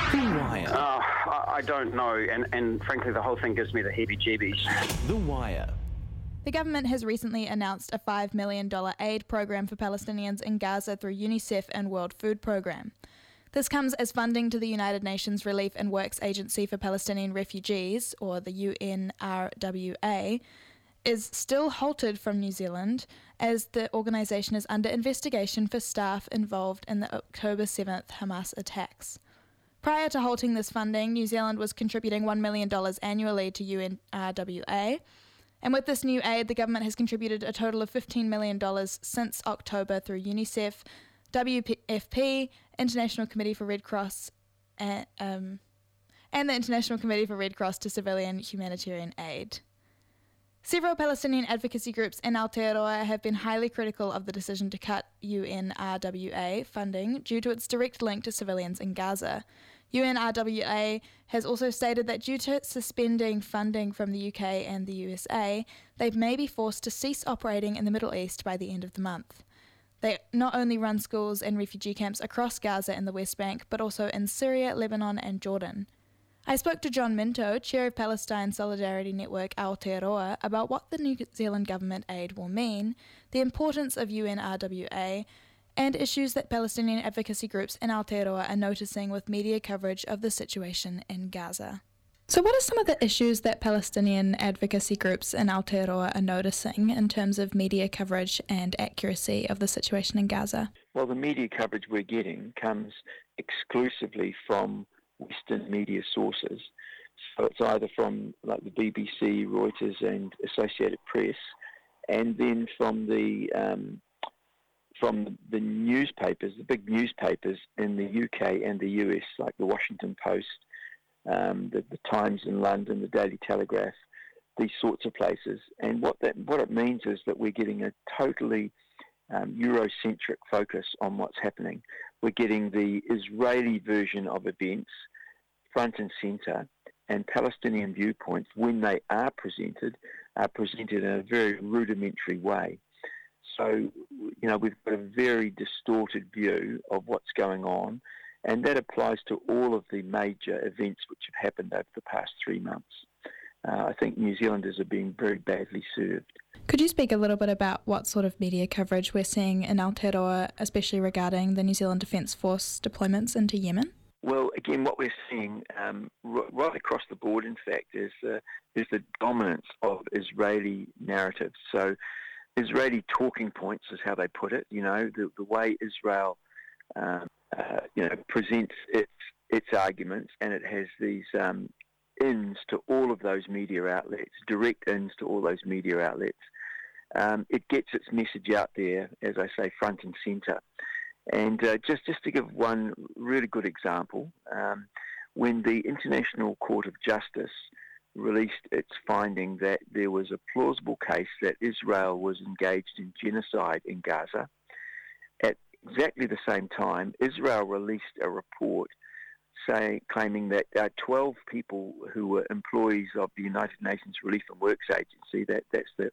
The Wire. I don't know, and frankly the whole thing gives me the heebie-jeebies. The Wire. The government has recently announced a $5 million aid program for Palestinians in Gaza through UNICEF and World Food Programme. This comes as funding to the United Nations Relief and Works Agency for Palestinian Refugees, or the UNRWA, is still halted from New Zealand as the organisation is under investigation for staff involved in the October 7th Hamas attacks. Prior to halting this funding, New Zealand was contributing $1 million annually to UNRWA, and with this new aid, the government has contributed a total of $15 million since October through UNICEF, WFP, International Committee for Red Cross, and the International Committee for Red Cross to civilian humanitarian aid. Several Palestinian advocacy groups in Aotearoa have been highly critical of the decision to cut UNRWA funding due to its direct link to civilians in Gaza. UNRWA has also stated that due to suspending funding from the UK and the USA, they may be forced to cease operating in the Middle East by the end of the month. They not only run schools and refugee camps across Gaza and the West Bank, but also in Syria, Lebanon and Jordan. I spoke to John Minto, Chair of Palestine Solidarity Network Aotearoa, about what the New Zealand government aid will mean, the importance of UNRWA, and issues that Palestinian advocacy groups in Aotearoa are noticing with media coverage of the situation in Gaza. So what are some of the issues that Palestinian advocacy groups in Aotearoa are noticing in terms of media coverage and accuracy of the situation in Gaza? Well, the media coverage we're getting comes exclusively from Western media sources. So it's either from like the BBC, Reuters and Associated Press, and then from the newspapers, the big newspapers in the UK and the US, like the Washington Post, the Times in London, the Daily Telegraph, these sorts of places. And what it means is that we're getting a totally Eurocentric focus on what's happening. We're getting the Israeli version of events front and centre, and Palestinian viewpoints, when they are presented in a very rudimentary way. So, we've got a very distorted view of what's going on, and that applies to all of the major events which have happened over the past 3 months. I think New Zealanders are being very badly served. Could you speak a little bit about what sort of media coverage we're seeing in Aotearoa, especially regarding the New Zealand Defence Force deployments into Yemen? Well, again, what we're seeing right across the board, in fact, is the dominance of Israeli narratives. So Israeli talking points is how they put it, the way Israel presents its arguments, and it has these ins to all of those media outlets, direct ins to all those media outlets. It gets its message out there, as I say, front and centre. And just to give one really good example, when the International Court of Justice released its finding that there was a plausible case that Israel was engaged in genocide in Gaza, at exactly the same time, Israel released a report claiming that 12 people who were employees of the United Nations Relief and Works Agency, that's the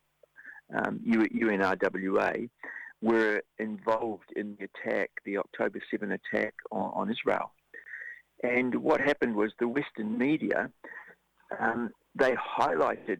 UNRWA, were involved in the attack, the October 7 attack on Israel. And what happened was the Western media, they highlighted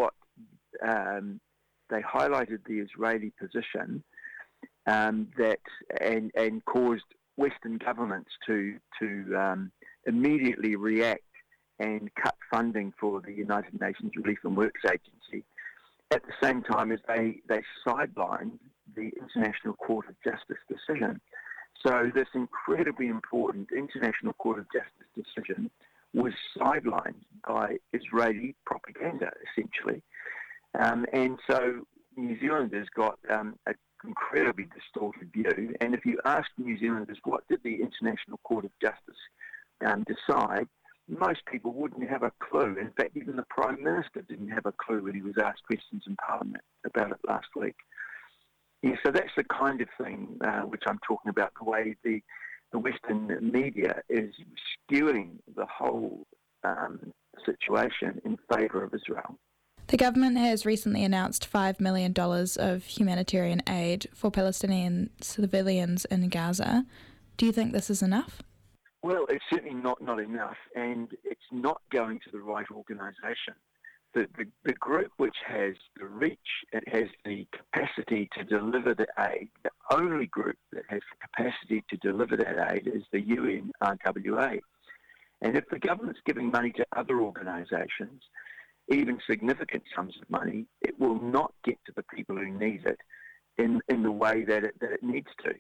the Israeli position that caused Western governments to immediately react and cut funding for the United Nations Relief and Works Agency, at the same time as they sidelined the International Court of Justice decision. So this incredibly important International Court of Justice decision was sidelined by Israeli propaganda, essentially. And so New Zealanders got an incredibly distorted view. And if you ask New Zealanders what did the International Court of Justice decide, most people wouldn't have a clue. In fact, even the Prime Minister didn't have a clue when he was asked questions in Parliament about it last week. Yeah, so that's the kind of thing which I'm talking about, the way the Western media is skewing the whole situation in favour of Israel. The government has recently announced $5 million of humanitarian aid for Palestinian civilians in Gaza. Do you think this is enough? Well, it's certainly not enough, and it's not going to the right organisation. The group which has the reach, it has the capacity to deliver the aid, the only group that has the capacity to deliver that aid is the UNRWA. And if the government's giving money to other organisations, even significant sums of money, it will not get to the people who need it in the way that it needs to.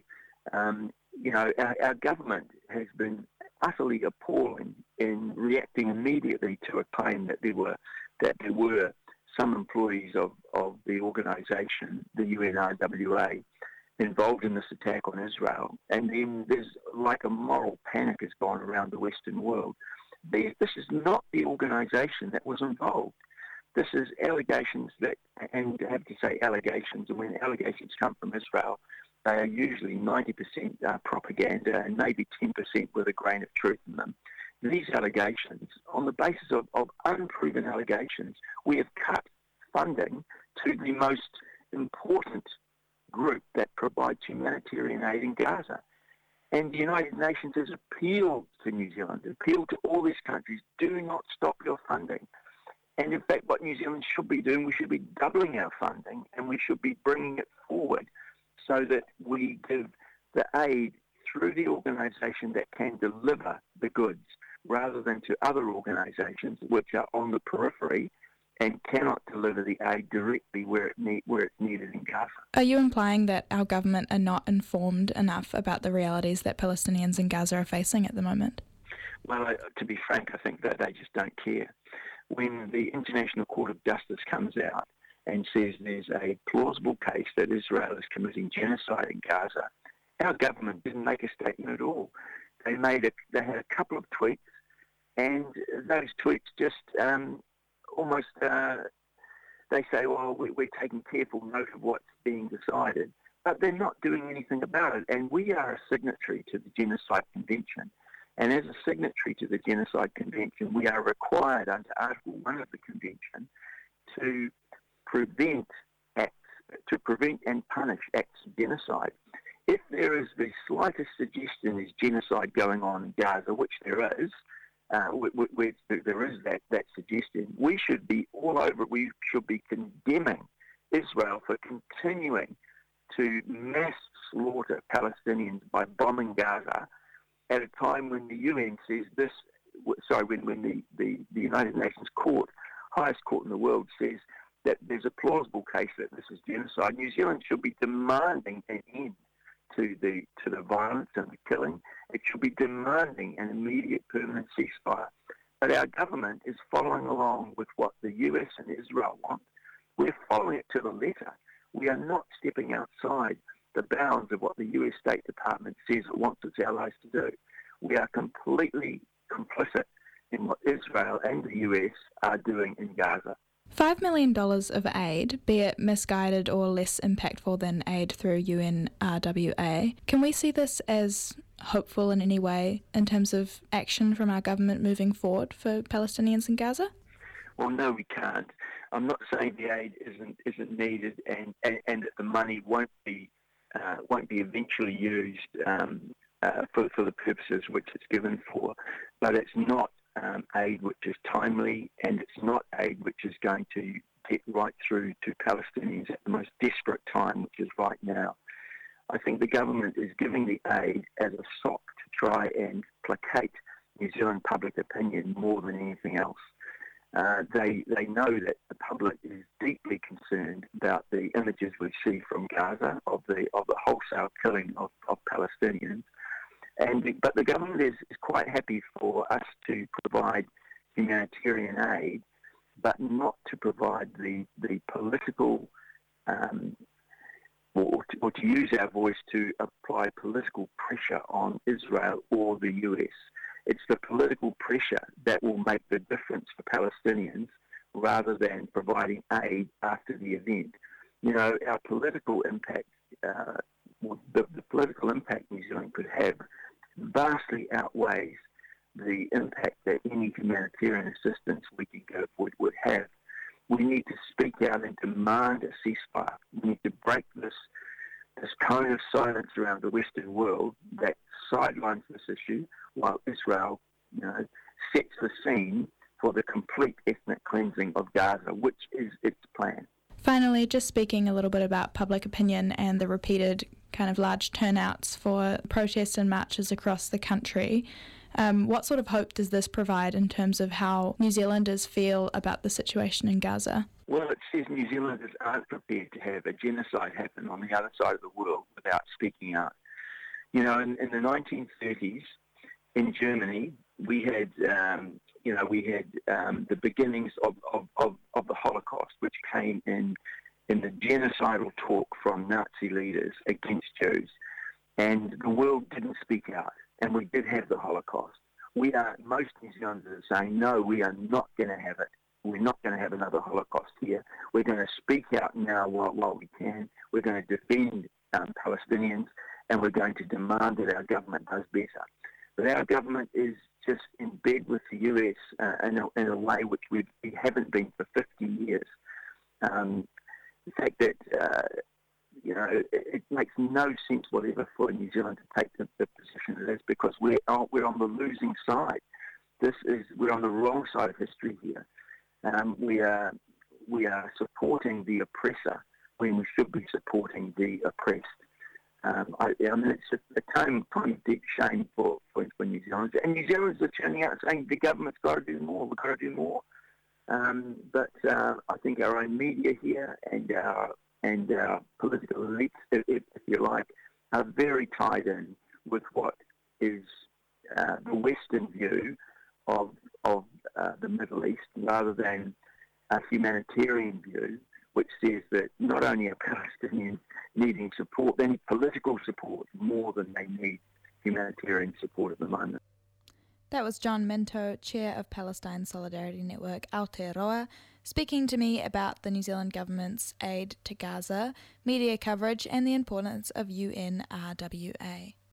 Our government has been utterly appalling in reacting immediately to a claim that there were some employees of the organisation, the UNRWA, involved in this attack on Israel. And then there's like a moral panic has gone around the Western world. This is not the organisation that was involved. This is allegations that, and I have to say allegations, and when allegations come from Israel, they are usually 90% propaganda and maybe 10% with a grain of truth in them. These allegations, on the basis of unproven allegations, we have cut funding to the most important group that provides humanitarian aid in Gaza. And the United Nations has appealed to New Zealand, appealed to all these countries, do not stop your funding. And in fact, what New Zealand should be doing, we should be doubling our funding, and we should be bringing it forward so that we give the aid through the organisation that can deliver the goods, rather than to other organisations which are on the periphery and cannot deliver the aid directly where it's needed in Gaza. Are you implying that our government are not informed enough about the realities that Palestinians in Gaza are facing at the moment? Well, to be frank, I think that they just don't care. When the International Court of Justice comes out and says there's a plausible case that Israel is committing genocide in Gaza, our government didn't make a statement at all. They had a couple of tweets, and those tweets just almost, they say, well, we're taking careful note of what's being decided, but they're not doing anything about it. And we are a signatory to the Genocide Convention. And as a signatory to the Genocide Convention, we are required under Article 1 of the Convention to prevent and punish acts of genocide. If there is the slightest suggestion there's genocide going on in Gaza, which there is, there is that suggestion, we should be all over it. We should be condemning Israel for continuing to mass slaughter Palestinians by bombing Gaza at a time when the UN says this, when the United Nations court, highest court in the world, says that there's a plausible case that this is genocide. New Zealand should be demanding an end to the violence and the killing. It should be demanding an immediate permanent ceasefire. But our government is following along with what the US and Israel want. We're following it to the letter. We are not stepping outside the bounds of what the US State Department says it wants its allies to do. We are completely complicit in what Israel and the US are doing in Gaza. $5 million of aid, be it misguided or less impactful than aid through UNRWA, can we see this as hopeful in any way in terms of action from our government moving forward for Palestinians in Gaza? Well, no, we can't. I'm not saying the aid isn't needed and that the money won't be eventually used for the purposes which it's given for, but it's not aid which is timely, and it's not aid which is going to get right through to Palestinians at the most desperate time, which is right now. I think the government is giving the aid as a sop to try and placate New Zealand public opinion more than anything else. They know that the public is deeply concerned about the images we see from Gaza of the wholesale killing of Palestinians. But the government is quite happy for us to provide humanitarian aid, but not to provide the political, or to use our voice to apply political pressure on Israel or the US. It's the political pressure that will make the difference for Palestinians rather than providing aid after the event. You know, our political impact, the political impact New Zealand could have vastly outweighs the impact that any humanitarian assistance we can go forward would have. We need to speak out and demand a ceasefire. We need to break this cone of silence around the Western world that sidelines this issue while Israel, sets the scene for the complete ethnic cleansing of Gaza, which is its plan. Finally, just speaking a little bit about public opinion and the repeated kind of large turnouts for protests and marches across the country, what sort of hope does this provide in terms of how New Zealanders feel about the situation in Gaza? Well, it says New Zealanders aren't prepared to have a genocide happen on the other side of the world without speaking out. In the 1930s in Germany, we had the beginnings of the Holocaust, which came in the genocidal talk from Nazi leaders against Jews, and the world didn't speak out, and we did have the Holocaust. Most New Zealanders are saying, no, we are not going to have it. We're not going to have another Holocaust here. We're going to speak out now while we can. We're going to defend Palestinians, and we're going to demand that our government does better. But our government is just in bed with the US in a way which we haven't been for 50 years. The fact that, it makes no sense whatever for New Zealand to take the position it is, because we're on the losing side. We're on the wrong side of history here. We are supporting the oppressor when we should be supporting the oppressed. It's a time of deep shame for New Zealanders. And New Zealanders are turning out saying the government's got to do more, we've got to do more. But I think our own media here and our political elites, if you like, are very tied in with what is the Western view of the Middle East, rather than a humanitarian view, which says that not only are Palestinians needing support, they need political support more than they need humanitarian support at the moment. That was John Minto, Chair of Palestine Solidarity Network Aotearoa, speaking to me about the New Zealand government's aid to Gaza, media coverage and the importance of UNRWA.